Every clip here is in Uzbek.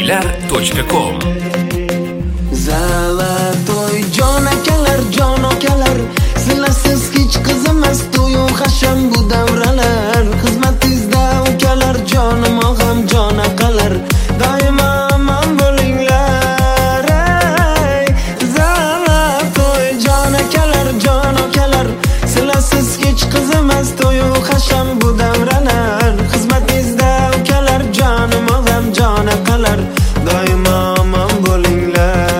kuylar.com. Zalatoy jon akalar, sizlarsiz hech qizimas to'yu hasham bu davralar. Xizmatingizda ukalar, jonim og'am jon aqalar, doimo omon bo'linglar. Zalatoy jon akalar, sizlarsiz hech qizimas to'yu hasham bu davralar. Xizmatingizda ukalar, jonim og'am jon aqalar, doimo omon bo'linglar.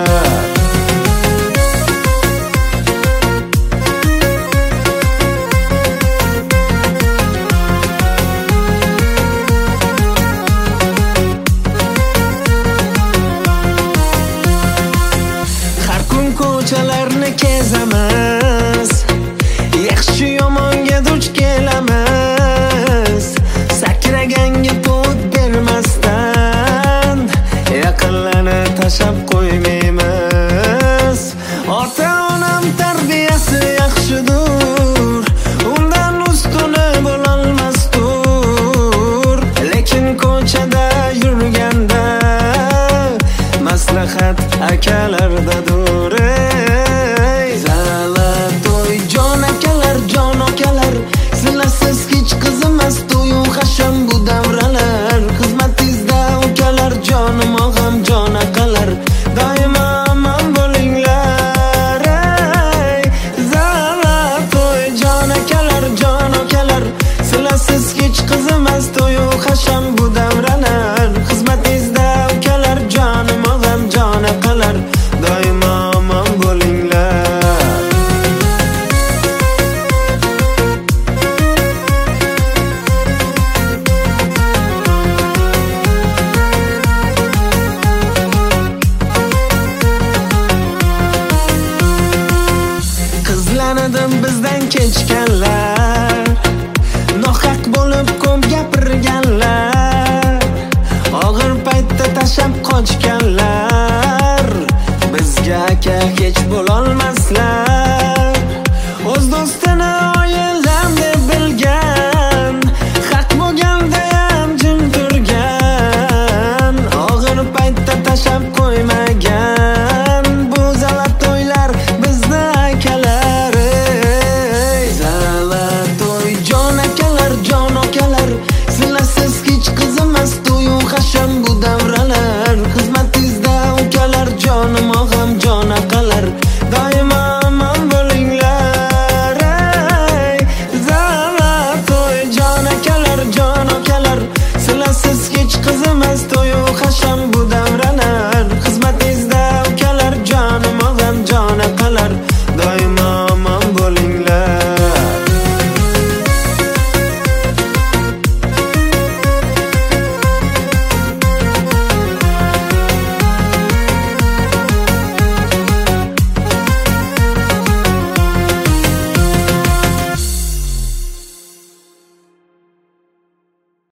Har kun ko'chalarni kezamiz, yaxshi yomonga duch kelamiz. Sakraganga to't bermasdan yaqinlarni tashab qo'ymaymiz. Ota-onam tarbiyasi yaxshidir, undan ustuni bo'lolmasdir. Lekin ko'chada yurganda maslahat akalardadir. Zalatoy jon akalar, sizlarsiz hech qizimas to'yu hasham bu davralar. Xizmatingizda ukalar, jonim og'am jon aqalar, doimo omon bo'linglar. Zalatoy jon akalar, sizlarsiz hech qizimas to'yu hasham bu davralar. Xizmatingizda ukalar, jonim og'am jon aqalar, doimo omon bo'linglar. Qizlanidim bizdan kechganlar, nohaq bo'lib ko'p gapirganlar, og'ir paytda tashab qochganlar.